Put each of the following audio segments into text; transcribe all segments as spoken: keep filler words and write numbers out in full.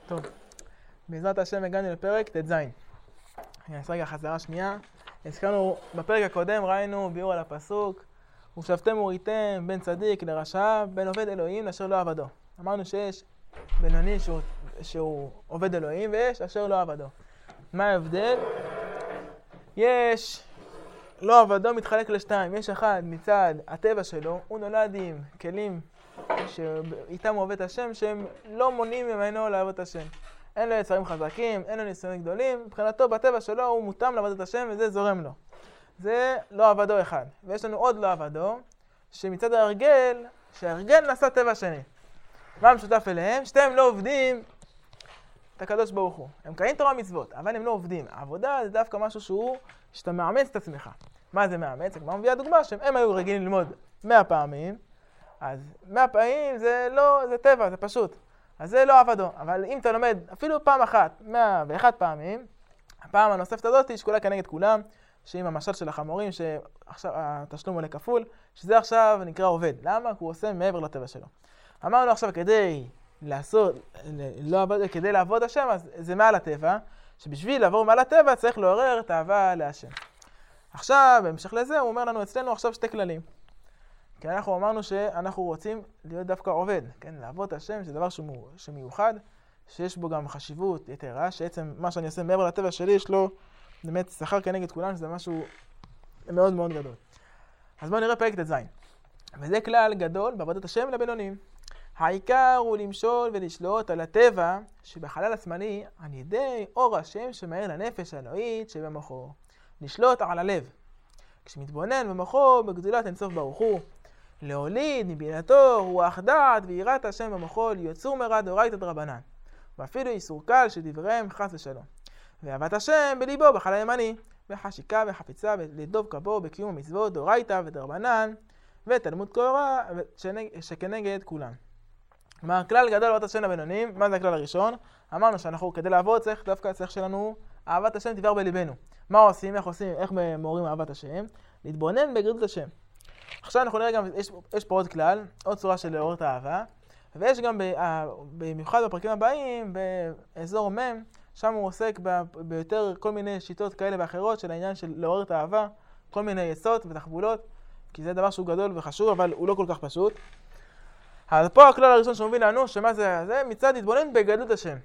טוב, בעזרת השם הגענו לפרק ט"ז. אני אעשה רגע חזרה שנייה. הזכרנו בפרק הקודם, ראינו ביאור על הפסוק, ושבתם וראיתם בין צדיק לרשע, בין עובד אלוהים לאשר לא עבדו. אמרנו שיש בינוני שהוא, שהוא עובד אלוהים ויש אשר לא עבדו. מה ההבדל? יש לא עבדו מתחלק לשתיים. יש אחד מצד הטבע שלו, הוא נולד עם כלים שאיתם הוא עובד השם, שהם לא מונעים ממנו לעבוד השם. אין לו יצרים חזקים, אין לו ניסיונות גדולים, מבחינתו בטבע שלו הוא מותאם לעבוד השם וזה זורם לו. זה לא עבדו אחד. ויש לנו עוד לא עבדו, שמצד ההרגל, שההרגל נעשה טבע שני. מה המשותף אליהם? שתיהם לא עובדים את הקדוש ברוך הוא. הם קיים תורה מצוות, אבל הם לא עובדים. העבודה זה דווקא משהו שהוא, שאתה מאמץ את עצמך. מה זה מאמץ? כמו מביא הדוגמה שהם היו רגילים ללמוד מאה פעמים, אז מאה פעמים זה לא, זה טבע, זה פשוט. אז זה לא עבדו. אבל אם אתה לומד אפילו פעם אחת, מאה ואחת פעמים, הפעם הנוספת הזאת היא שקולה כנגד כולם, שעם המשל של החמורים, שעכשיו התשלום עולה כפול, שזה עכשיו נקרא עובד. למה? כי הוא עושה מעבר לטבע שלו. אמרנו עכשיו כדי לעשות, לא עבוד, כדי לעבוד השם, אז זה מעל הטבע, שבשביל לעבור מעל הטבע צריך לעורר את האהבה להשם. עכשיו, בהמשך לזה, הוא אומר לנו אצלנו עכשיו שתי כללים. כי אנחנו אמרנו שאנחנו רוצים להיות דווקא עובד, כן? לעבוד השם, זה דבר שמיוחד, שיש בו גם חשיבות יתרה, שעצם מה שאני עושה מעבר לטבע שלי, יש לו באמת שכר כנגד כולם, שזה משהו מאוד מאוד גדול. אז בואו נראה פרק ט"ז. וזה כלל גדול בעבודת השם לבינונים. העיקר הוא למשול ולשלוט על הטבע שבחלל השמאלי על ידי אור השם שמאיר לנפש האלוהית שבמוחו. לשלוט על הלב. כשמתבונן במוחו בגדולת אינסוף ברוך הוא, להוליד מבינתו רוח דעת ויראת השם במוחו ליוצור מרע דאורייתא דרבנן. ואפילו איסור קל שדבריהם חס ושלום. ואהבת השם בליבו בחלל הימני, בחשיקה וחפיצה לדוב כבו בקיום המצוות דאורייתא ודרבנן ותלמוד תורה שכנגד כולם. כלומר, כלל גדול אהבת השם לבינונים. מה זה הכלל הראשון? אמרנו שאנחנו כדי לעבוד צריך דווקא צריך שלנו אהבת השם תבער בליבנו. מה עושים? איך עושים? איך מורים אהבת השם? להתבונן בגדלות השם. עכשיו אנחנו נראה גם, יש, יש פה עוד כלל, עוד צורה של לעורר את האהבה, ויש גם ב, במיוחד בפרקים הבאים, באזור מם, שם הוא עוסק ב, ביותר כל מיני שיטות כאלה ואחרות של העניין של לעורר את האהבה, כל מיני יסוד ותחבולות, כי זה דבר שהוא גדול וחשוב, אבל הוא לא כל כך פשוט. אז פה הכלל הראשון שמוביל לנו, שמה זה? זה מצד התבוננות בגדלות השם.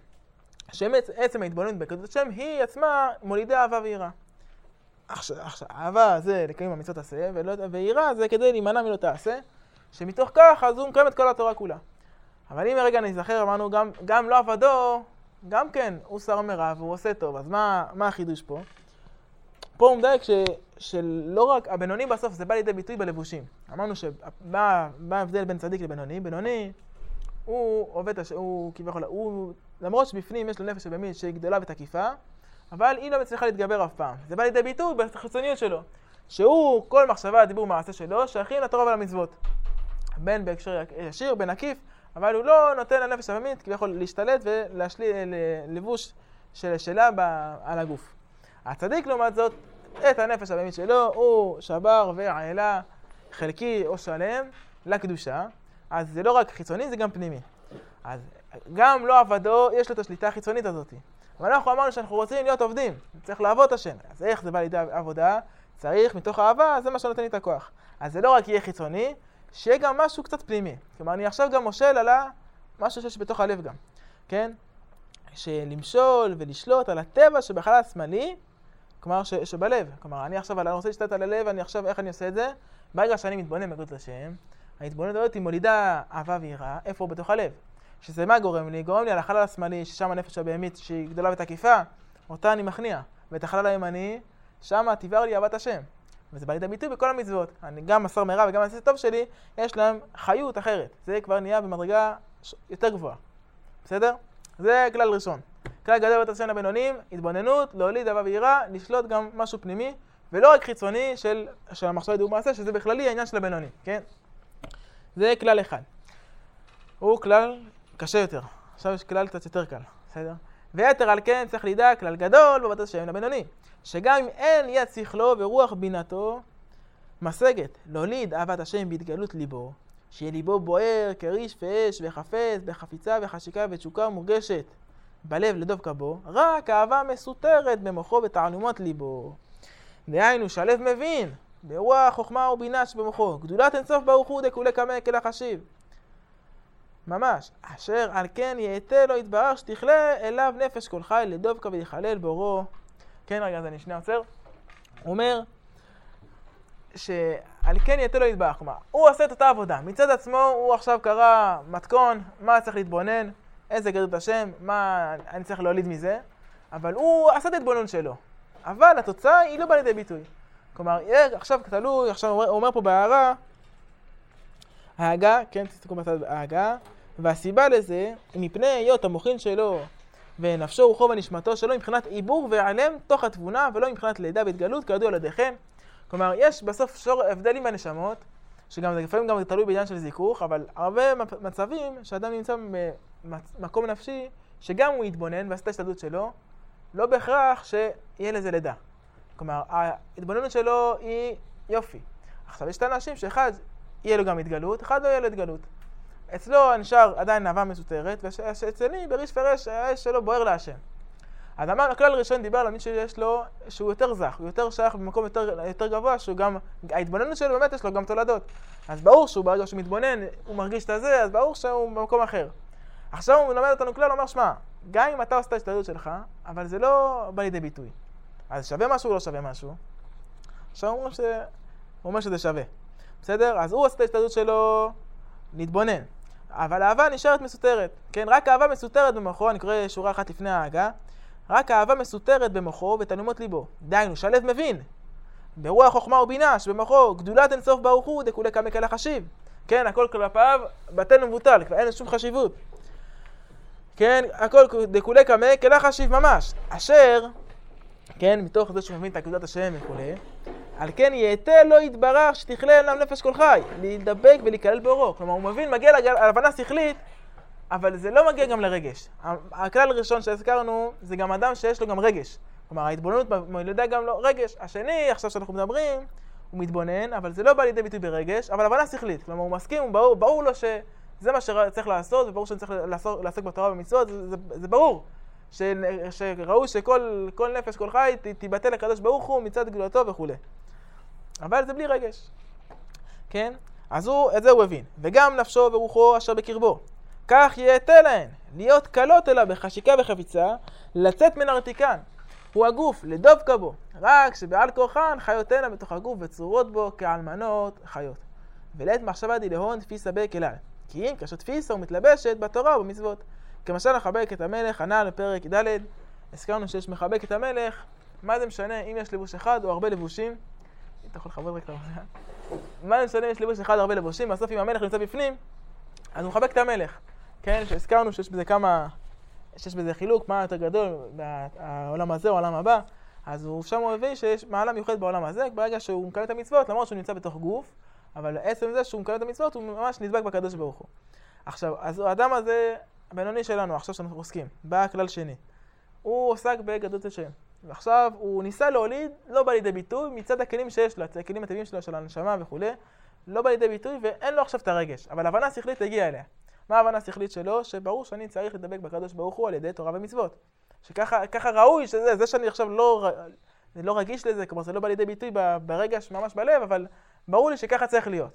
שעצם ההתבוננות בגדלות השם היא עצמה מולידה אהבה ויראה. עכשיו, עכשיו, אהבה זה לקיים המצוות תעשה, ויראה זה כדי להימנע מלא תעשה, שמתוך כך אז הוא מקיים את כל התורה כולה. אבל אם רגע נזכר, אמרנו גם, גם לא עבדו, גם כן, הוא שר מרע והוא עושה טוב, אז מה, מה החידוש פה? פה הוא מדייק ש, שלא רק, הבינוני בסוף זה בא לידי ביטוי בלבושים. אמרנו שמה ההבדל בין צדיק לבינוני? בינוני הוא עובד, הוא כביכול, הוא, למרות שבפנים יש לו נפש שבאמת שהיא גדולה ותקיפה, אבל היא לא מצליחה להתגבר אף פעם. זה בא לידי ביטוי בחיצוניות שלו. שהוא, כל מחשבה, דיבור, מעשה שלו, שייכים לתורה ולמצוות. בין בהקשר ישיר, בין עקיף, אבל הוא לא נותן לנפש הבאמית כביכול להשתלט ולהשליט לבוש של שלה על הגוף. הצדיק לעומת זאת, את הנפש הבאמית שלו, הוא שבר ועלה חלקי או שלם לקדושה. אז זה לא רק חיצוני, זה גם פנימי. אז גם לא עבדו, יש לו את השליטה החיצונית הזאת. אבל אנחנו אמרנו שאנחנו רוצים להיות עובדים, צריך לעבוד את השם. אז איך זה בא לידי עבודה? צריך מתוך אהבה, זה מה שנותן לי את הכוח. אז זה לא רק יהיה חיצוני, שיהיה גם משהו קצת פנימי. כלומר, אני עכשיו גם מושל על משהו שיש בתוך הלב גם. כן? שלמשול ולשלוט על הטבע שבחלל השמאלי, כלומר ש, שבלב. כלומר, אני עכשיו, אני רוצה להשתלט על הלב, אני עכשיו, איך אני עושה את זה? ברגע שאני מתבונן בגדלות השם, ההתבוננות הזאת היא מולידה אהבה ויראה, איפה הוא בתוך הלב. שזה מה גורם לי? גורם לי על החלל השמאלי, ששם הנפש הבהמית שהיא גדולה ותקיפה, אותה אני מכניע. ואת החלל הימני, שם תבער לי אהבת השם. וזה בא לידי ביטוי בכל המצוות. אני גם מסר מרע וגם מעשה טוב שלי, יש להם חיות אחרת. זה כבר נהיה במדרגה יותר גבוהה. בסדר? זה כלל ראשון. כלל גדול אהבת השם לבינונים, התבוננות, להוליד אהבה ויראה, לשלוט גם משהו פנימי, ולא רק חיצוני של, של המחשבה דיבור מעשה, שזה בכללי העניין של הבינונים. כן? זה כלל אחד. הוא כלל קשה יותר. עכשיו יש כלל קצת יותר קל, בסדר? ויתר על כן צריך לידע כלל גדול בעבודת השם לבינוני, שגם אם אין יד שכלו ורוח בינתו משגת להוליד אהבת השם בהתגלות ליבו, שיהיה ליבו בוער כריש ואש וחפץ בחפיצה וחשיקה ותשוקה מורגשת בלב לדבקה בו, רק אהבה מסותרת במוחו ותעלומות ליבו. דהיינו שהלב מבין, ברוח חוכמה ובינה שבמוחו, גדולת אינסוף ברוך הוא דכולי קמא כלה חשיב. ממש, אשר על כן יהתה לו יתברך שתכלה אליו נפש כל חי לדבקה ויחלל בורו. כן, רגע, אז אני שנייה עוצר. הוא אומר שעל כן יהתה לו יתברך, כלומר, הוא עושה את אותה עבודה. מצד עצמו הוא עכשיו קרא מתכון, מה צריך להתבונן, איזה גדלות השם, מה אני צריך להוליד מזה, אבל הוא עשה את ההתבוננות שלו. אבל התוצאה היא לא באה לידי ביטוי. כלומר, עכשיו תלוי, עכשיו הוא אומר פה בהערה, ההגה, כן, תסתכלו בצד ההגה, והסיבה לזה היא מפני היות המוחין שלו ונפשו רוחו ונשמתו שלו מבחינת עיבור והיעלם תוך התבונה ולא מבחינת לידה והתגלות כידוע לידיכם. כלומר, יש בסוף שור הבדלים בנשמות, שגם זה לפעמים גם תלוי בעניין של זיכוך, אבל הרבה מצבים שאדם נמצא במקום נפשי שגם הוא יתבונן ועשה את ההשתדלות שלו, לא בהכרח שיהיה לזה לידה. כלומר, ההתבוננות שלו היא יופי. עכשיו, יש את האנשים שאחד יהיה לו גם התגלות, אחד לא יהיה לו התגלות. אצלו נשאר עדיין אהבה מסותרת, ואצלי בריש פרש האש שלו בוער להשם. אז אמר, הכלל הראשון דיבר על מי שיש לו, שהוא יותר זך, הוא יותר שייך במקום יותר, יותר גבוה, שהוא גם, ההתבוננות שלו באמת יש לו גם תולדות. אז ברור שהוא ברגע שהוא מתבונן, הוא מרגיש את הזה, אז ברור שהוא במקום אחר. עכשיו הוא מלמד אותנו כלל, הוא אומר, שמע, גם אם אתה עושה את ההשתדלות שלך, אבל זה לא בא לידי ביטוי. אז שווה משהו או לא שווה משהו? עכשיו הוא אומר, ש... הוא אומר שזה שווה. בסדר? אז הוא עושה את ההשתדלות שלו להתבונן. אבל האהבה נשארת מסותרת. כן, רק האהבה מסותרת במוחו, אני קורא שורה אחת לפני ההגה, רק האהבה מסותרת במוחו ותעלומות ליבו. דהיינו, שהלב מבין, ברוח חוכמה ובינה שבמוחו, גדולת אינסוף ברוך הוא דכולי קמא כלה חשיב. כן, הכל כלפיו בטל ומבוטל, כבר אין שום חשיבות. כן, הכל דכולי קמא כלה חשיב ממש. אשר, כן, מתוך זה שהוא מבין את גדולת השם וכולי, על כן יהתה לו יתברך שתכלה אליו נפש כל חי, להידבק ולהיכלל באורו. כלומר, הוא מבין, מגיע להבנה שכלית, אבל זה לא מגיע גם לרגש. הכלל הראשון שהזכרנו, זה גם אדם שיש לו גם רגש. כלומר, ההתבוננות מולידה גם לו רגש. השני, עכשיו שאנחנו מדברים, הוא מתבונן, אבל זה לא בא לידי ביטוי ברגש, אבל הבנה שכלית. כלומר, הוא מסכים, הוא ברור, ברור לו שזה מה שצריך לעשות, וברור שאני צריך לעסוק בתורה ובמצוות, זה, זה, זה ברור. ש, שראו שכל כל נפש, כל חי, תיבטל לקדוש ברוך הוא מצד גדולתו וכו'. אבל זה בלי רגש. כן? אז הוא, את זה הוא הבין. וגם נפשו ורוחו אשר בקרבו. כך יהתה להן, להיות קלות אליו בחשיקה וחפיצה, לצאת מן הרתיקן. הוא הגוף, לדבקה בו. רק שבעל כוחן חיותנה בתוך הגוף וצורות בו כאלמנות חיות. ולעת מחשבה די להון תפיסה בכלל. כי אם כאשר תפיסה הוא מתלבשת בתורה ובמצוות. כמשל לחבק את המלך, ענה לפרק ד', הזכרנו שיש מחבק את המלך. מה זה משנה אם יש לבוש אחד או הרבה לבושים? אתה יכול לחבר רק את המלך. מה זה משנה אם יש לבוש אחד או הרבה לבושים? בסוף אם המלך נמצא בפנים, אז הוא מחבק את המלך. כן, שהזכרנו שיש בזה כמה, שיש בזה חילוק, מה יותר גדול, העולם הזה או העולם הבא. אז הוא שם הוא הביא שיש מעלה מיוחדת בעולם הזה, ברגע שהוא מקיים את המצוות, למרות שהוא נמצא בתוך גוף, אבל עצם זה שהוא מקיים את המצוות, הוא ממש נדבק בקדוש ברוך הוא. עכשיו, אז האדם הזה, הבינוני שלנו, עכשיו שאנחנו עוסקים, בא כלל שני. הוא עוסק בגדלות השם. ועכשיו הוא ניסה להוליד, לא בא לידי ביטוי, מצד הכלים שיש לו, הכלים הטבעיים שלו, של הנשמה וכו', לא בא לידי ביטוי, ואין לו עכשיו את הרגש. אבל הבנה שכלית הגיעה אליה. מה ההבנה השכלית שלו? שברור שאני צריך לדבק בקדוש ברוך הוא על ידי תורה ומצוות. שככה ככה ראוי, שזה, זה שאני עכשיו לא, לא רגיש לזה, כלומר זה לא בא לידי ביטוי ברגש ממש בלב, אבל ברור לי שככה צריך להיות.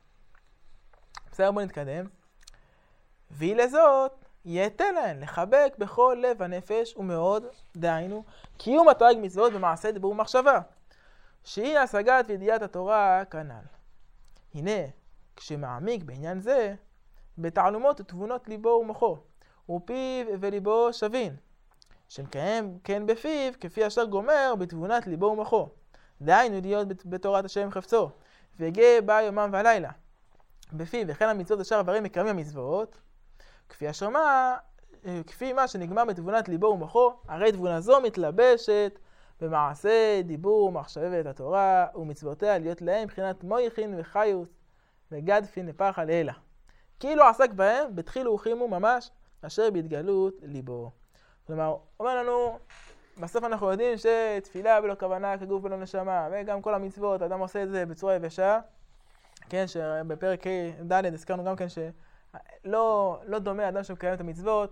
בסדר, בוא נתקדם. והיא לזאת, יהתה להן לחבק בכל לב הנפש ומאוד, דהיינו, קיום התרי"ג מצוות במעשה דיבור ומחשבה, שהיא השגת וידיעת התורה כנ"ל. הנה, כשמעמיק בעניין זה, בתעלומות ותבונות ליבו ומוחו, ופיו וליבו שווין, שמקיים כן בפיו, כפי אשר גומר בתבונת ליבו ומוחו, דהיינו להיות בתורת השם חפצו, והגה בה יומם ולילה, בפיו וכן המצוות אשר עברים מקיימים המצוות, כפי אשר מה, כפי מה שנגמר בתבונת ליבו ומוחו, הרי תבונה זו מתלבשת במעשה דיבור ומחשבת התורה ומצוותיה להיות להם מבחינת מויכין וחיוס וגדפין לפחה לאלה. כאילו עסק בהם בתחילו וחימו ממש אשר בהתגלות ליבו. כלומר, אומר לנו, בסוף אנחנו יודעים שתפילה בלא כוונה כגוף בלא נשמה, וגם כל המצוות, אדם עושה את זה בצורה יבשה. כן, שבפרק ד' הזכרנו גם כן שלא לא דומה אדם שמקיים את המצוות,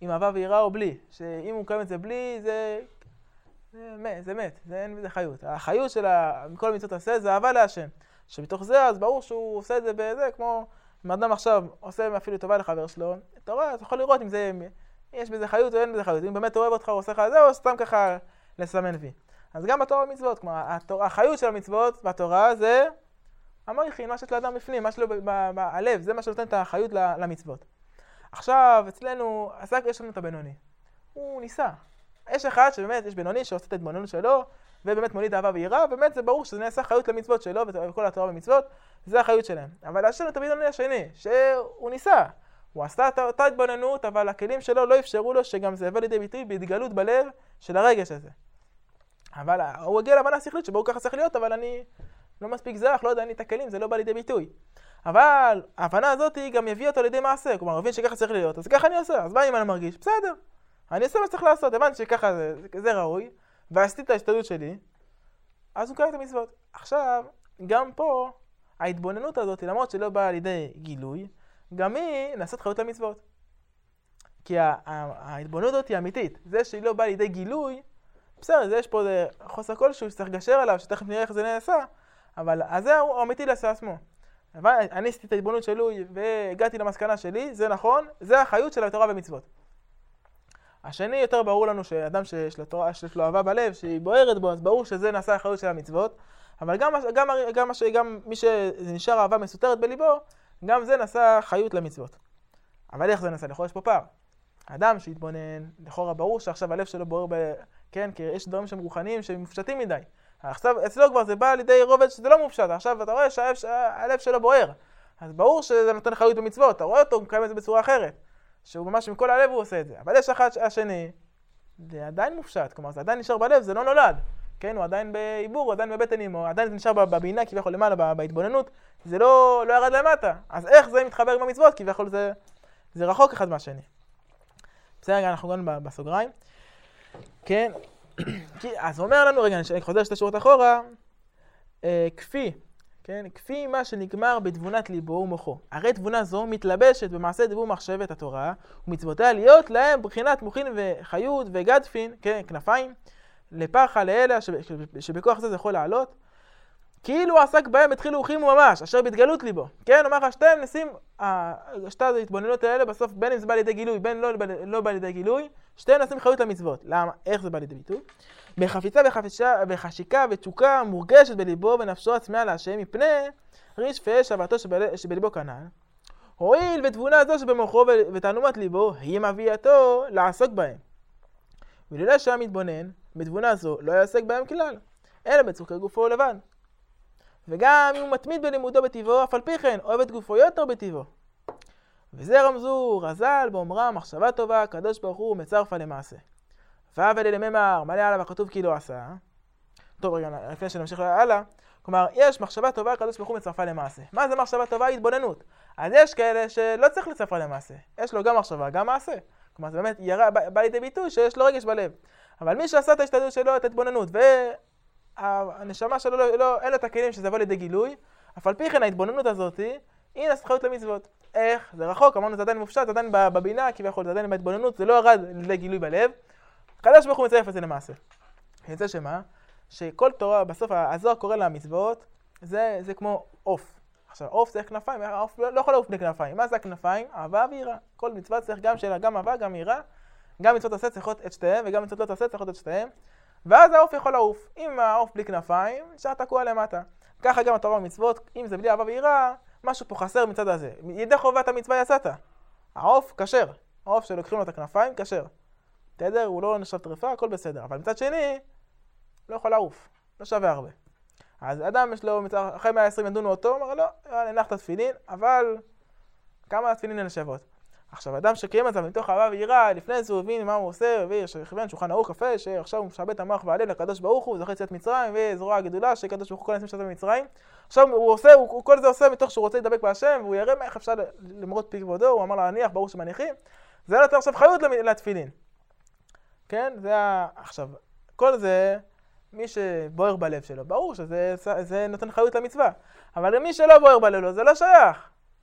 עם אהבה ויראה או בלי. שאם הוא מקיים את זה בלי, זה, זה מת, זה מת, זה אין בזה חיות. החיות של כל המצוות עשה זה אהבה להשם. שבתוך זה, אז ברור שהוא עושה את זה בזה, כמו אם אדם עכשיו עושה אפילו טובה לחבר שלו, אתה רואה, אתה יכול לראות אם זה, יש בזה חיות או אין בזה חיות. אם באמת אוהב אותך, הוא עושה לך זה, או סתם ככה לסמן וי. אז גם בתורה ומצוות, כלומר, החיות של המצוות בתורה זה המויכין, מה שיש לאדם בפנים, מה שלו בלב, זה מה שנותן את החיות למצוות. עכשיו, אצלנו, עסק, יש לנו את הבינוני. הוא ניסה. יש אחד שבאמת, יש בינוני שעושה את ההתבוננות שלו, ובאמת מוליד אהבה ויראה, ובאמת זה ברור שזה נעשה חיות למצוות שלו, וכל התורה ומצוות, זה החיות שלהם. אבל יש לנו את הבינוני השני, שהוא ניסה. הוא עשה את אותה התבוננות, אבל הכלים שלו לא אפשרו לו שגם זה יבוא לידי ביטוי בהתגלות בלב של הרגש הזה. אבל הוא הגיע להבנה שכלית שבו הוא ככה צריך להיות, אבל אני לא מספיק זרח, לא יודע, אין לי את הכלים, זה לא בא לידי ביטוי. אבל ההבנה הזאת היא גם יביא אותו לידי מעשה, כלומר, הוא מבין שככה צריך להיות, אז ככה אני עושה, אז מה אם אני מרגיש? בסדר, אני עושה מה שצריך לעשות, הבנתי שככה זה, זה ראוי, ועשיתי את ההשתדלות שלי, אז הוא קרא את המצוות. עכשיו, גם פה, ההתבוננות הזאת, למרות שלא באה לידי גילוי, גם היא נעשית חיות למצוות. כי ההתבוננות הזאת היא אמיתית, זה שהיא לא באה לידי גילוי, בסדר, זה יש פה חוסר כלשהו שצריך לגשר עליו, שתכף נראה איך זה נעשה, אבל אז זה הוא אמיתי לעשה עצמו. אבל אני עשיתי את ההתבוננות שלי והגעתי למסקנה שלי, זה נכון, זה החיות של התורה ומצוות. השני יותר ברור לנו שאדם שיש לו תורה, שיש לו אהבה בלב, שהיא בוערת בו, אז ברור שזה נעשה החיות של המצוות, אבל גם, גם, גם, גם מי שנשאר אהבה מסותרת בליבו, גם זה נעשה חיות למצוות. אבל איך זה נעשה? לכאורה יש פה פער. האדם שהתבונן, לכאורה ברור שעכשיו הלב שלו בוער ב... כן, כי יש דברים שהם רוחניים שהם מופשטים מדי. עכשיו, אצלו כבר זה בא לידי רובד שזה לא מופשט. עכשיו אתה רואה שהלב שלו בוער. אז ברור שזה נותן חיות במצוות. אתה רואה אותו, הוא מקיים את זה בצורה אחרת. שהוא ממש מכל הלב הוא עושה את זה. אבל יש אחד השני, זה עדיין מופשט. כלומר, זה עדיין נשאר בלב, זה לא נולד. כן, הוא עדיין בעיבור, הוא עדיין בבטן אמו, עדיין זה נשאר בבינה, כביכול למעלה, בהתבוננות. זה לא, לא ירד למטה. אז איך זה מתחבר עם המצוות? כביכול זה, זה רחוק אחד מהשני. בסדר, אנחנו גם בסוגריים. כן, אז הוא אומר לנו, רגע, אני חוזר שתי שורות אחורה, אה, כפי, כן, כפי מה שנגמר בתבונת ליבו ומוחו. הרי תבונה זו מתלבשת במעשה דיבור מחשבת התורה, ומצוותיה להיות להם בחינת מוחין וחיות וגדפין, כן, כנפיים, לפחה לאלה שבכוח זה זה יכול לעלות, כאילו עסק בהם התחילו הוכימו ממש, אשר בהתגלות ליבו. כן, אומר לך, שתיים נשים, שתי ההתבוננות האלה בסוף, בין אם זה בא לידי גילוי, בין לא, לא בא לידי גילוי, שתיים נשים חיות למצוות. למה? איך זה בא לידי ביטוי? בחפיצה וחשיקה ותשוקה מורגשת בליבו ונפשו עצמיה להשם מפני ריש ואש אהבתו שבליבו כנ"ל. הואיל ותבונה זו שבמוחו ותעלומת ליבו, היא מביאתו לעסוק בהם. וללא שהיה מתבונן, בתבונה זו לא יעסק בהם כלל, אלא בצורכי גופו לבד. וגם אם הוא מתמיד בלימודו בטבעו, אף על פי כן אוהב את גופו יותר בטבעו. וזה רמזו רז"ל באומרם מחשבה טובה, הקדוש ברוך הוא מצרפה למעשה. ואבל אלה ממר, מלא עליו הכתוב כי לא עשה. טוב, רגע, לפני שנמשיך הלאה. כלומר, יש מחשבה טובה, הקדוש ברוך הוא מצרפה למעשה. מה זה מחשבה טובה? התבוננות. אז יש כאלה שלא צריך לצרפה למעשה. יש לו גם מחשבה, גם מעשה. כלומר, זה באמת ירא, בא לידי ביטוי שיש לו רגש בלב. אבל מי שעשה את ההשתדלות שלו, את ההתבוננות, והנשמה שלו לא, לא, אין לו את הכלים שזה יבוא לידי גילוי, אף על פי כן ההתבוננות הזאת היא נעשית חיות למצוות. איך? זה רחוק, אמרנו זה עדיין מופשט, עדיין בבינה, כביכול, זה עדיין בהתבוננות, זה לא ירד לידי גילוי בלב. הקדוש ברוך הוא מצרף את זה למעשה. זה שמה? שכל תורה, בסוף הזוהר קורא לה מצוות, זה, זה כמו עוף. עכשיו, עוף צריך כנפיים, העוף לא, לא יכול לעוף בלי כנפיים. מה זה הכנפיים? אהבה ויראה. כל מצווה צריך גם שאלה, גם אהבה, גם יראה. גם מצוות עשה צריכות את שתיהם, וגם מצוות לא עשה צריכות את שתיהם. ואז העוף יכול לעוף. אם העוף בלי כנפיים, נשאר תקוע למטה. ככה גם התורה ומצוות, אם זה בלי אהבה ויראה, משהו פה חסר מצד הזה. ידי חובת המצווה יצאת. העוף כשר. העוף שלוקחים לו את הכנפיים, כשר. בסדר? הוא לא נחשב טרפה, הכל בסדר. אבל מצד שני, לא יכול לעוף. לא שווה הרבה. אז אדם יש לו, אחרי מאה ועשרים ידונו אותו, אומר לא, ננח את התפילין, אבל כמה התפילין הן שוות? עכשיו, אדם שקיים את זה מתוך אהבה ויראה, לפני זה הוא הבין מה הוא עושה, הביא שכיוון שולחן ערוך קפה, שעכשיו הוא משעבד את המוח והלב לקדוש ברוך הוא, זוכה יציאת מצרים, וזרוע הגדולה שקדוש ברוך הוא כל הנסים שעשה במצרים. עכשיו הוא עושה, הוא כל זה עושה מתוך שהוא רוצה לדבק בהשם, והוא יראה איך אפשר למרות פי כבודו, הוא אמר להניח, ברור שמניחים. זה נותן עכשיו חיות לתפילין. כן? זה עכשיו, כל זה, מי שבוער בלב שלו, ברור שזה זה נותן חיות למצווה. אבל למי שלא בוער בלב לו, זה לא שייך.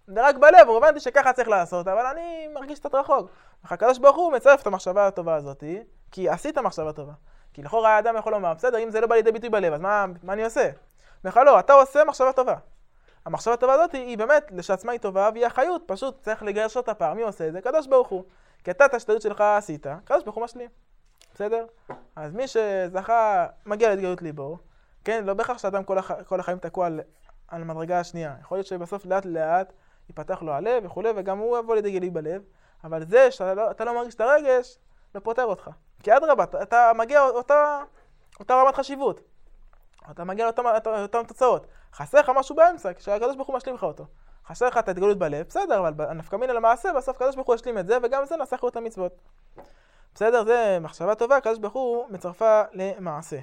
זה רק בלב, הוא הבנתי שככה צריך לעשות, אבל אני מרגיש קצת רחוק. הקדוש ברוך הוא מצרף את המחשבה הטובה הזאת, כי עשית מחשבה טובה. כי לכאורה האדם יכול לומר, בסדר, אם זה לא בא לידי ביטוי בלב, אז מה, מה אני עושה? בכלל לא, אתה עושה מחשבה טובה. המחשבה הטובה הזאת היא באמת לשעצמה היא טובה, והיא החיות, פשוט צריך לגרש אותה פעם. מי עושה את זה? הקדוש ברוך הוא. כי אתה את ההשתדלות שלך עשית, הקדוש ברוך הוא משלים. בסדר? אז מי שזכה, מגיע להתגלות ליבו, כן? לא בהכרח שאדם כל, הח... כל החיים תקוע על, על המדרגה השנייה. יכול להיות שבסוף לאט לאט ייפתח לו הלב וכולי, וגם הוא יבוא לידי גילוי בלב. אבל זה שאתה לא, אתה לא מרגיש את הרגש, לא פותר אותך. כי אדרבה, אתה, אתה מגיע אותה, אותה רמת חשיבות. אתה מגיע לאותן, לאותן תוצאות. חסר לך משהו באמצע, כשהקדוש ברוך הוא משלים לך אותו. חסר לך את ההתגלות בלב, בסדר, אבל נפקא מינה למעשה, בסוף הקדוש ברוך הוא ישלים את זה, וגם זה נסח לו את המצוות. בסדר, זה מחשבה טובה, הקדוש ברוך הוא מצרפה למעשה.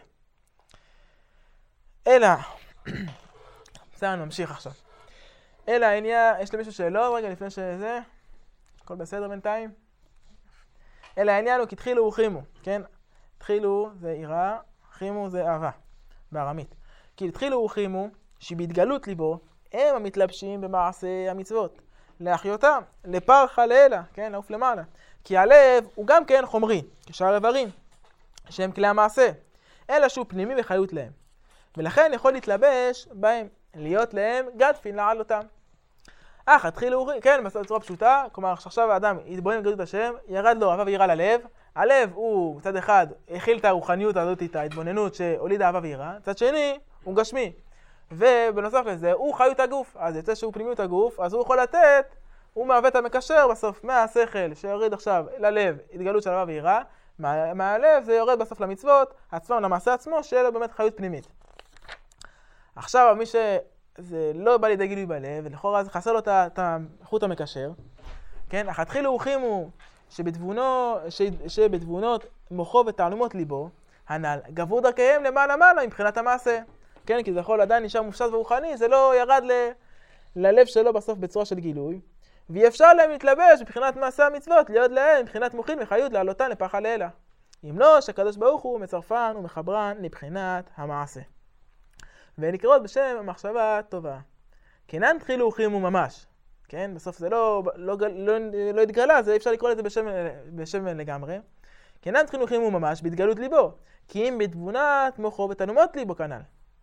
אלא, בסדר, אני ממשיך עכשיו. אלא העניין, יש למישהו שאלות רגע לפני שזה? הכל בסדר בינתיים? אלא העניין הוא כי תחילו וחימו, כן? תחילו זה יראה, חימו זה אהבה, בארמית. כי תחילו וחימו, שבהתגלות ליבו, הם המתלבשים במעשה המצוות. להחיותם, לפרחה לאלה, כן? לעוף למעלה. כי הלב הוא גם כן חומרי, כשאר איברים, שהם כלי המעשה, אלא שהוא פנימי וחיות להם. ולכן יכול להתלבש בהם, להיות להם גדפין לעל אותם. אך, התחילו, כן, בצורה פשוטה, כלומר, עכשיו האדם יתבונן בגדלות השם, ירד לו אהבה ויראה ללב, הלב הוא, מצד אחד, הכיל את הרוחניות הזאת, את ההתבוננות שהוליד אהבה ויראה, מצד שני, הוא גשמי. ובנוסף לזה, הוא חיות הגוף, אז יוצא שהוא פנימיות הגוף, אז הוא יכול לתת, הוא מהווה את המקשר בסוף מהשכל שיוריד עכשיו ללב, התגלות של אהבה ויראה, מה, מהלב זה יורד בסוף למצוות, עצמם למעשה עצמו, שיהיה לו באמת חיות פנימית. עכשיו, מי שזה לא בא לידי גילוי בלב, ולכאורה זה חסר לו את החוט המקשר, כן? אך התחילו וחימו שבתבונו, ש, שבתבונות מוחו ותעלומות ליבו, הנ"ל, גברו דרכיהם למעלה מעלה מבחינת המעשה. כן, כי זה יכול עדיין נשאר מופשט ורוחני, זה לא ירד ל, ללב שלו בסוף בצורה של גילוי, ואי אפשר להם להתלבש מבחינת מעשה המצוות, להיות להם מבחינת מוחין וחיות לעלותן לפחה לאלה. אם לא, שהקדוש ברוך הוא מצרפן ומחברן לבחינת המעשה. ונקראות בשם המחשבה טובה. כנן תחילו וחימו ממש. כן, בסוף זה לא, לא, לא, לא התגלה, זה אי אפשר לקרוא לזה בשם, בשם לגמרי. כנן תחילו וחימו ממש בהתגלות ליבו, כי אם בתבונת מוחו ותעלומות ליבו כנ"ל.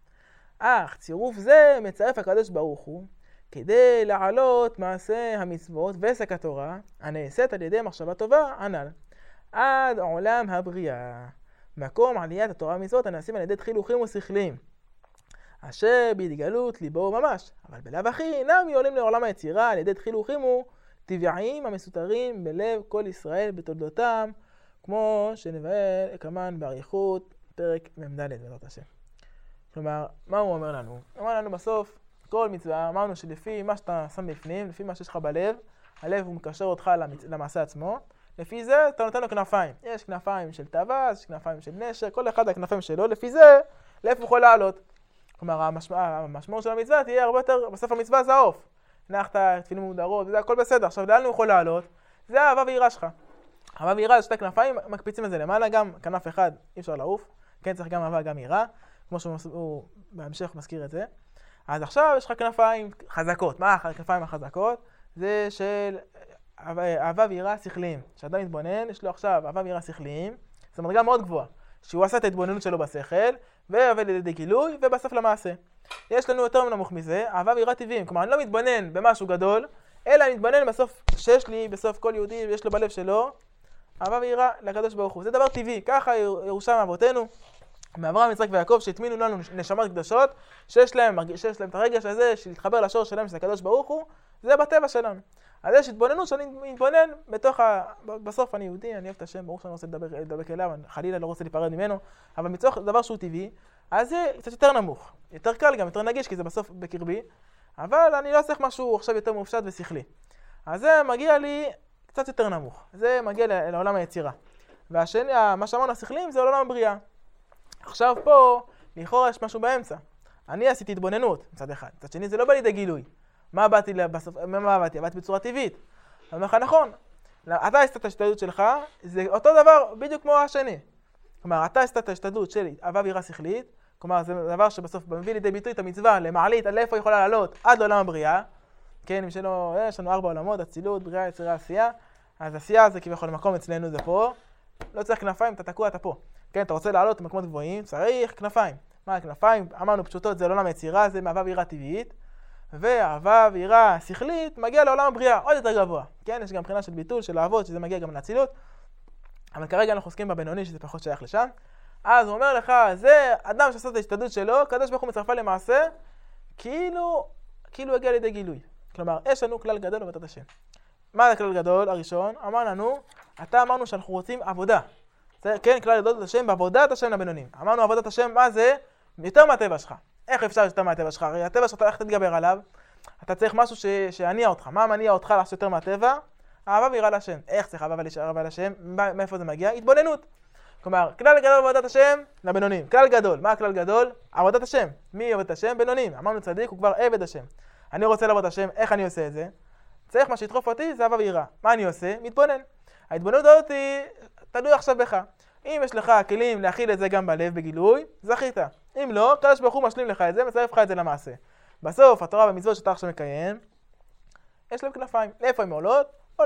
אך צירוף זה מצרף הקדוש ברוך הוא כדי לעלות מעשה המצוות ועסק התורה הנעשית על ידי מחשבה טובה הנ"ל עד עולם הבריאה, מקום עליית התורה והמצוות הנעשים על ידי תחילוכים ושכליים אשר בהתגלות ליבו ממש, אבל בלב הכי אינם עולים לעולם היצירה על ידי תחילוכים טבעיים המסותרים בלב כל ישראל בתולדותם, כמו שנבהל כמן באריכות פרק מ"ד בעזרת השם. כלומר, מה הוא אומר לנו? הוא אומר לנו בסוף, כל מצווה, אמרנו שלפי מה שאתה שם בפנים, לפי מה שיש לך בלב, הלב הוא מקשר אותך למצ... למעשה עצמו, לפי זה אתה נותן לו כנפיים. יש כנפיים של תאווה, יש כנפיים של נשר, כל אחד הכנפיים שלו, לפי זה, לאיפה הוא יכול לעלות. כלומר, המשמע... המשמעות של המצווה תהיה הרבה יותר, בסוף המצווה זה העוף. הנחת, תפילין מודרות, וזה הכל בסדר. עכשיו, לאן הוא יכול לעלות? זה האהבה ויראה שלך. אהבה ויראה, שתי כנפיים, מקפיצים את זה למעלה, גם כנף אחד אי אפשר לעוף. כן, צריך גם אהבה, גם יראה. כמו שהוא בהמשך מזכיר את זה. אז עכשיו יש לך כנפיים חזקות. מה הכנפיים החזקות? זה של אהבה ויראה שכליים. כשאדם מתבונן, יש לו עכשיו אהבה ויראה שכליים. זו מדרגה מאוד גבוהה. שהוא עשה את ההתבוננות שלו בשכל, ועובד לידי גילוי, ובסוף למעשה. יש לנו יותר נמוך מזה, אהבה ויראה טבעיים. כלומר, אני לא מתבונן במשהו גדול, אלא אני מתבונן בסוף, שיש לי, בסוף כל יהודי, יש לו בלב שלו, אהבה ויראה לקדוש ברוך הוא. זה דבר טבעי. ככה ירושה מאבותינו. מאברהם, יצחק ויעקב שהטמינו לנו נשמות קדושות, שיש להם, שיש להם את הרגש הזה של להתחבר לשורש שלהם, שזה הקדוש ברוך הוא, זה בטבע שלנו. אז יש התבוננות שאני מתבונן בתוך ה... בסוף אני יהודי, אני אוהב את השם, ברור שאני רוצה לדבר, לדבר אליו, חלילה לא רוצה להיפרד ממנו, אבל מצורך דבר שהוא טבעי, אז זה קצת יותר נמוך, יותר קל גם, יותר נגיש, כי זה בסוף בקרבי, אבל אני לא צריך משהו עכשיו יותר מופשט ושכלי. אז זה מגיע לי קצת יותר נמוך, זה מגיע לעולם היצירה. והשני, מה שאמרנו השכלים, זה עולם הבריאה. עכשיו פה, לכאורה יש משהו באמצע. אני עשיתי התבוננות, מצד אחד. מצד שני, זה לא בא לידי גילוי. מה באתי בסוף? מה באתי? באתי בצורה טבעית. אני אומר לך, נכון. אתה עשית את ההשתדלות שלך, זה אותו דבר בדיוק כמו השני. כלומר, אתה עשית את ההשתדלות של אהבה ויראה שכלית, כלומר, זה דבר שבסוף מביא לידי ביטוי את המצווה למעלית, על איפה יכולה לעלות עד לעולם הבריאה. כן, משלו, יש לנו ארבע עולמות, אצילות, בריאה, יצירה, עשייה. אז עשייה זה כביכול מקום אצלנו, זה פה. לא צריך כנפיים, אתה תקוע, אתה פה. כן, אתה רוצה לעלות במקומות גבוהים, צריך כנפיים. מה הכנפיים? אמרנו פשוטות, זה לעולם היצירה, זה מאהבה ויראה טבעית. ואהבה ויראה שכלית מגיע לעולם הבריאה, עוד יותר גבוה. כן, יש גם מבחינה של ביטול, של אהבות, שזה מגיע גם לאצילות. אבל כרגע אנחנו עוסקים בבינוני, שזה פחות שייך לשם. אז הוא אומר לך, זה אדם שעשה את ההשתדלות שלו, הקדוש ברוך הוא מצרפה למעשה, כאילו, כאילו הגיע לידי גילוי. כלומר, יש לנו כלל גדול בעבודת השם. מה זה הכלל גדול הראשון? אמר לנו, אתה אמרנו שאנחנו רוצים עבודה. זה, כן, כלל גדול בעבודת השם, בעבודת השם לבינונים. אמרנו עבודת השם, מה זה? יותר מהטבע שלך. איך אפשר יותר מהטבע שלך? הרי הטבע שלך, איך תתגבר עליו? אתה צריך משהו ש... שיניע אותך. מה מניע אותך לעשות יותר מהטבע? אהבה ויראה להשם. איך צריך אהבה ויראה להשם? מאיפה זה מגיע? התבוננות. כלומר, כלל גדול בעבודת השם לבינונים. כלל גדול. מה הכלל גדול? עבודת השם. מי עבודת השם? בינונים. אמרנו צדיק, הוא כבר עבד השם. אני רוצה לעבוד השם, איך אני עושה את זה? צריך מה שידחוף אותי, זה אהבה ויראה. מה אני עושה? מתבונן. ההתבוננות הזאת תלוי עכשיו בך. אם יש לך כלים להכיל את זה גם בלב בגילוי, זכית. אם לא, הקדוש ברוך הוא משלים לך את זה, מצרף לך את זה למעשה. בסוף, התורה במצוות שאתה עכשיו מקיים, יש להם כנפיים. לאיפה הן עולות? או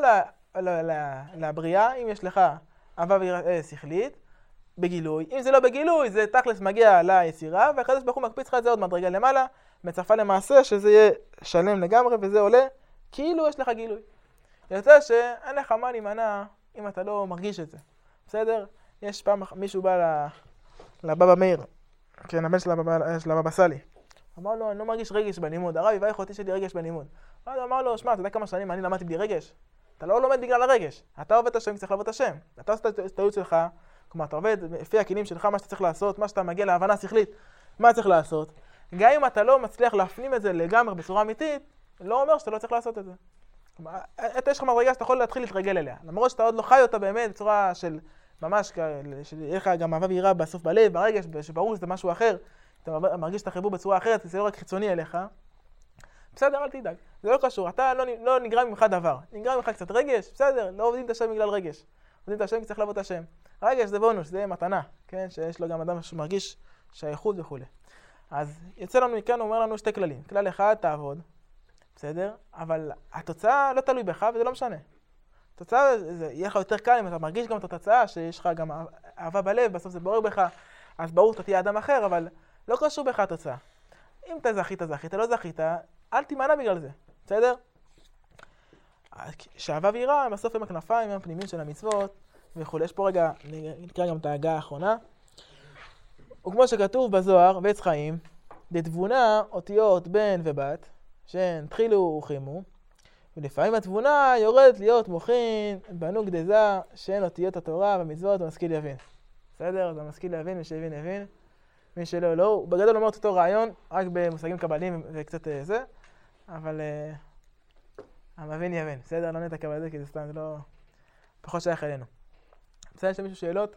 לבריאה, אם יש לך אהבה ויראה שכלית, בגילוי. אם זה לא בגילוי, זה תכלס מגיע ליצירה, והקדוש ברוך הוא מקפיץ לך את זה עוד מדרגה למעלה, מצרפה למעשה שזה יהיה שלם לגמרי, וזה עולה כאילו יש לך גילוי. יוצא שאין לך מה להימנע אם אתה לא מרגיש את זה. בסדר? יש פעם מישהו בא לבבא מאיר, כן, הבן של הבבא סאלי. אמר לו, אני לא מרגיש רגש בלימוד. הרב יברך אותי שלי רגש בלימוד. אמר לו, שמע, אתה יודע כמה שנים אני למדתי בלי רגש? אתה לא לומד בגלל הרגש. אתה עובד את השם, צריך לעבוד את השם. אתה עושה את הטעות שלך, כלומר, אתה עובד לפי הכלים שלך, מה שאתה צריך לעשות, מה שאתה מגיע להבנה שכלית, מה צריך לעשות. גם אם אתה לא מצליח להפנים את זה לגמרי בצורה אמיתית, לא אומר שאתה לא צריך לעשות את זה. כלומר, יש לך מדרגה שאתה יכול להתחיל להתרגל אליה. למרות שאתה עוד לא חי אותה באמת בצורה של ממש, שיהיה לך גם אהבה ויראה בסוף בלב, ברגש, שברור שזה משהו אחר. אתה מרגיש את החיבור בצורה אחרת, זה לא רק חיצוני אליך. בסדר, אל תדאג. זה לא קשור. אתה לא, לא נגרם ממך דבר. נגרם ממך קצת רגש, בסדר, לא עובדים את השם בגלל רגש. עובדים את השם כי צריך לעבוד את השם. רגש זה בונוס, זה מתנה, כן? שיש לו גם אדם שמרגיש שייכות וכו'. אז יוצא לנו מכאן, הוא אומר לנו שתי כללים. כלל אחד, תעבוד, בסדר? אבל התוצאה לא תלוי בך וזה לא משנה. התוצאה, זה יהיה לך יותר קל אם אתה מרגיש גם את התוצאה, שיש לך גם אהבה בלב, בסוף זה בורר בך, אז ברור שאתה תהיה אדם אחר, אבל לא קשור בך התוצאה. אם אתה זכית, זכית, לא זכית, אל תימנע בגלל זה, בסדר? שאהבה ויראה, בסוף הם הכנפיים, הם הפנימיים של המצוות, וכו'. יש פה רגע, נקרא גם את ההגה האחרונה. וכמו שכתוב בזוהר, ועץ חיים, לתבונה אותיות בן ובת, שהן תחילו וחיימו, ולפעמים התבונה יורדת להיות מוחין, בנו גדזה, שהן אותיות התורה והמצוות ומשכיל יבין. בסדר? אז המשכיל יבין, מי שהבין יבין, מי שלא לא. הוא בגדול אומר את אותו רעיון, רק במושגים קבליים וקצת זה, אבל uh, המבין יבין. בסדר? לא נתעכב על זה, כי זה סתם, זה לא פחות שייך אלינו. בסדר? יש למישהו שאלות?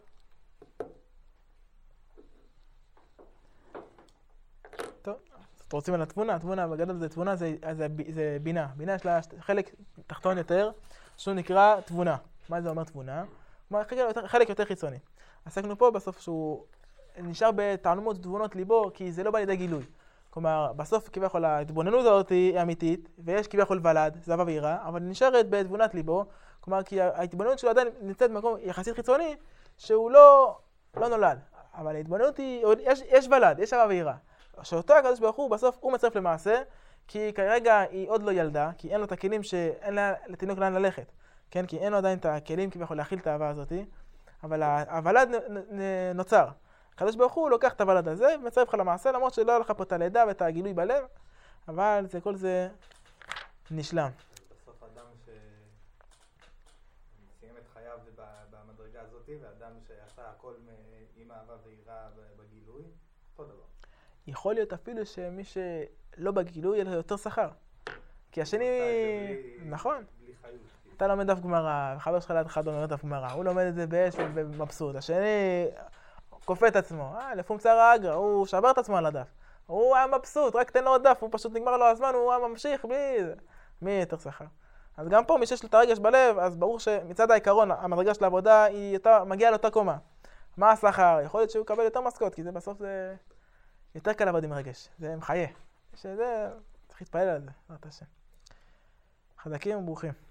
טוב, אתם רוצים על התבונה? התבונה, בגדול זה תבונה, זה, זה, זה בינה. בינה יש לה חלק תחתון יותר, שהוא נקרא תבונה. מה זה אומר תבונה? חלק יותר, חלק יותר חיצוני. עסקנו פה בסוף שהוא נשאר בתעלומות תבונות ליבו, כי זה לא בא לידי גילוי. כלומר, בסוף כביכול ההתבוננות הזאת היא אמיתית, ויש כביכול ולד, זה אהבה ויראה, אבל נשארת בתבונת ליבו. כלומר, כי ההתבוננות שלו עדיין נמצאת במקום יחסית חיצוני, שהוא לא, לא נולד. אבל ההתבוננות היא, יש, יש ולד, יש אהבה ויראה. שאותו הקדוש ברוך הוא בסוף הוא מצרף למעשה, כי כרגע היא עוד לא ילדה, כי אין לו את הכלים שאין לה לתינוק לאן ללכת. כן? כי אין לו עדיין את הכלים כביכול להכיל את האהבה הזאת, אבל הוולד נוצר. הקדוש ברוך הוא לוקח את הוולד הזה ומצרף לך למעשה, למרות שלא היה לך פה את הלידה ואת הגילוי בלב, אבל זה, כל זה נשלם. בסוף אדם שסיים את חייו במדרגה הזאת, ואדם שעשה הכל עם אהבה ויראה בגילוי, אותו דבר. יכול להיות אפילו שמי שלא בגילוי יהיה לו יותר שכר. כי השני... נכון. בלי חיות. אתה לומד דף גמרא, וחבר שלך ליד אחד לומד דף גמרא, הוא לומד את זה באש ובמבסוט. השני כופה את עצמו, אה, לפום צער אגרא, הוא שבר את עצמו על הדף. הוא היה מבסוט, רק תן לו עוד דף, הוא פשוט נגמר לו הזמן, הוא היה ממשיך בלי זה. מי יותר שכר? אז גם פה, מי שיש לו את הרגש בלב, אז ברור שמצד העיקרון, המדרגה של העבודה היא יותר, מגיעה לאותה קומה. מה השכר? יכול להיות שהוא יקבל יותר משכורת, כי זה בסוף זה יותר קל לעבוד עם רגש. זה מחיה. שזה, צריך להתפעל על זה, זאת השם. חזקים וברוכים.